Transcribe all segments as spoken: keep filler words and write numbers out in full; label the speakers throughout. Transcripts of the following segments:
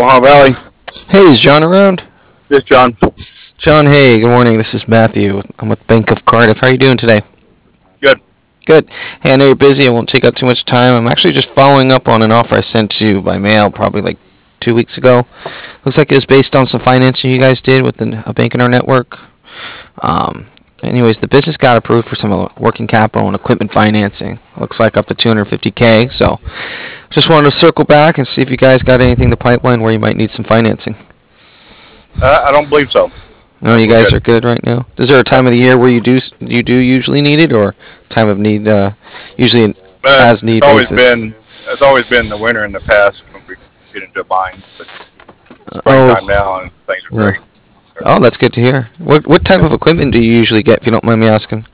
Speaker 1: Ohio Valley.
Speaker 2: Hey, is John around?
Speaker 1: This John.
Speaker 2: John, hey, good morning. This is Matthew. I'm with Bank of Cardiff. How are you doing today?
Speaker 1: Good.
Speaker 2: Good. Hey, I know you're busy. I won't take up too much time. I'm actually just following up on an offer I sent to you by mail probably like two weeks ago. Looks like it was based on some financing you guys did with a bank in our network. Um, anyways, the business got approved for some working capital and equipment financing. Looks like up to two hundred fifty K. So just wanted to circle back and see if you guys got anything in the pipeline where you might need some financing.
Speaker 1: Uh, I don't believe so.
Speaker 2: No, you guys are good right now. Is there a time of the year where you do you do usually need it, or time of need uh, usually an
Speaker 1: uh,
Speaker 2: as need
Speaker 1: it's always
Speaker 2: basis?
Speaker 1: been it's always been the winter in the past when we get into a bind, but
Speaker 2: Uh,
Speaker 1: springtime
Speaker 2: oh,
Speaker 1: now and things are
Speaker 2: yeah.
Speaker 1: great.
Speaker 2: Oh, that's good to hear. What what type of equipment do you usually get, if you don't mind me asking?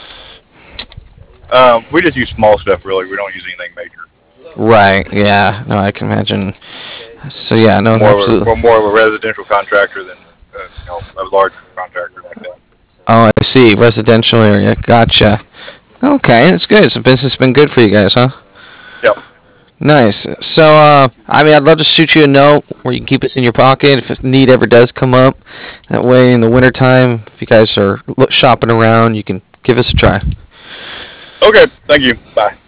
Speaker 1: Um, we just use small stuff really. We don't use anything major.
Speaker 2: Right. Yeah. No, I can imagine. So yeah, no,
Speaker 1: More of a,
Speaker 2: absolutely.
Speaker 1: we're more of a residential contractor than uh, you know a large contractor like that.
Speaker 2: Oh, I see. Residential area. Gotcha. Okay, that's good. So business has been good for you guys, huh?
Speaker 1: Yep.
Speaker 2: Nice. So, uh, I mean, I'd love to shoot you a note where you can keep us in your pocket if a need ever does come up. That way, in the wintertime, if you guys are look, shopping around, you can give us a try.
Speaker 1: Okay. Thank you. Bye.